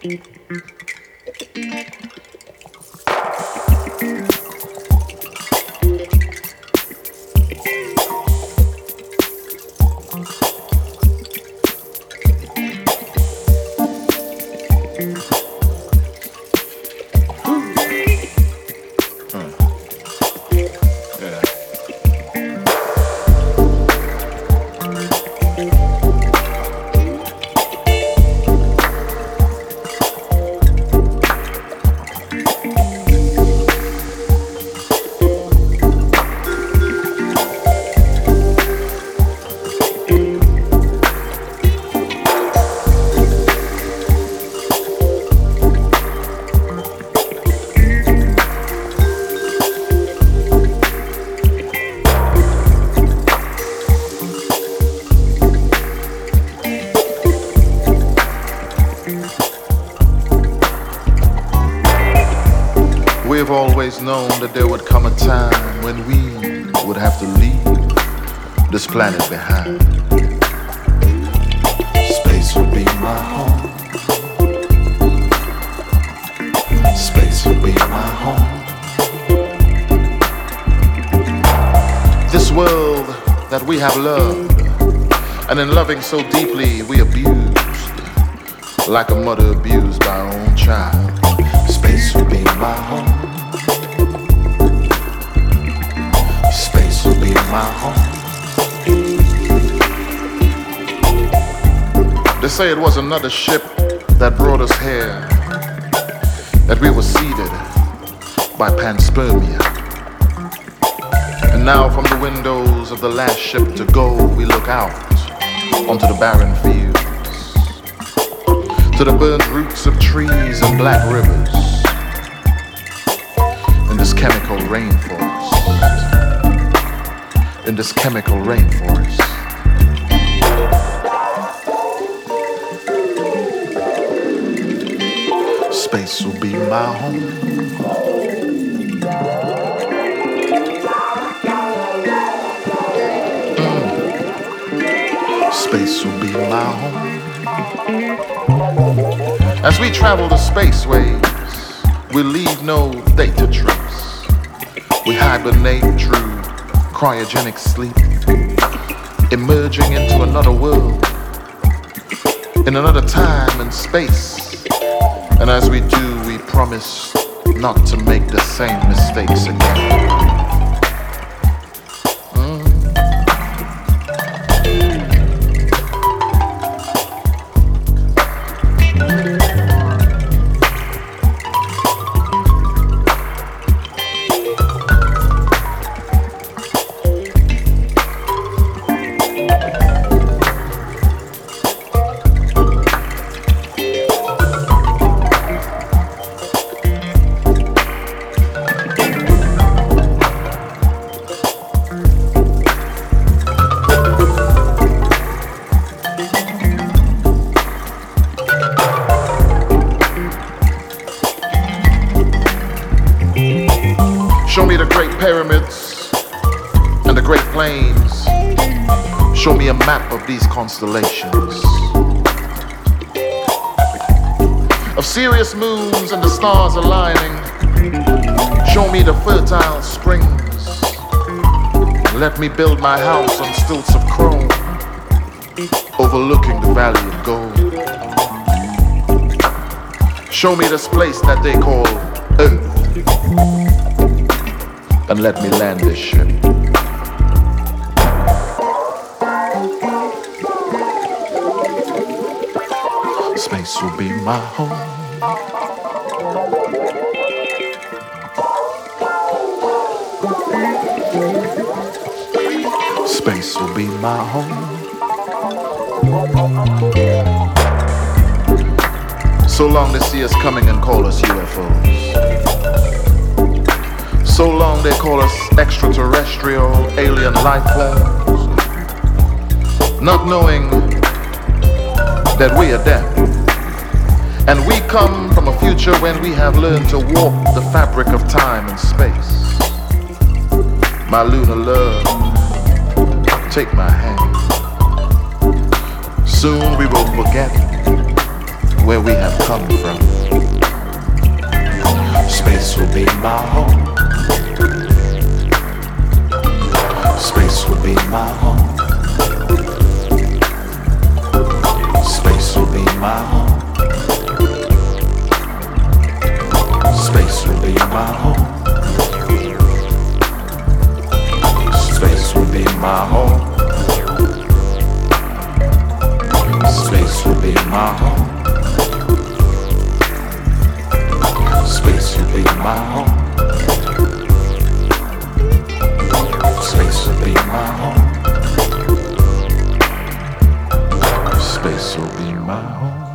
We've always known that there would come a time when we would have to leave this planet behind. Space will be my home. Space will be my home. This world that we have loved, and in loving so deeply we abused, like a mother abused by her own child. Space will be my home. Space will be my home. They say it was another ship that brought us here, that we were seeded by panspermia. And now from the windows of the last ship to go, we look out onto the barren fields, to the burned roots of trees and black rivers, in this chemical rainforest, in this chemical rainforest. Space will be my home. Space will be my home. As we travel the spaceways, we leave no data trace. We hibernate through cryogenic sleep, emerging into another world, in another time and space. And as we do, we promise not to make the same mistakes again. Show me the great pyramids and the great plains. Show me a map of these constellations, of Sirius moons and the stars aligning. Show me the fertile springs. Let me build my house on stilts of chrome, overlooking the valley of gold. Show me this place that they call Earth, and let me land this ship. Space will be my home. Space will be my home. So long they see us coming and call us UFOs. So long they call us extraterrestrial alien life forms, not knowing that we are dead. And we come from a future when we have learned to walk the fabric of time and space. My lunar love, take my hand. Soon we will forget where we have come from. Space will be my home. Space will be my home. Space will be my home. Space will be my home. Space will be my home. Space will be my home. Space will be my home. Space will be my home. Space will be my home.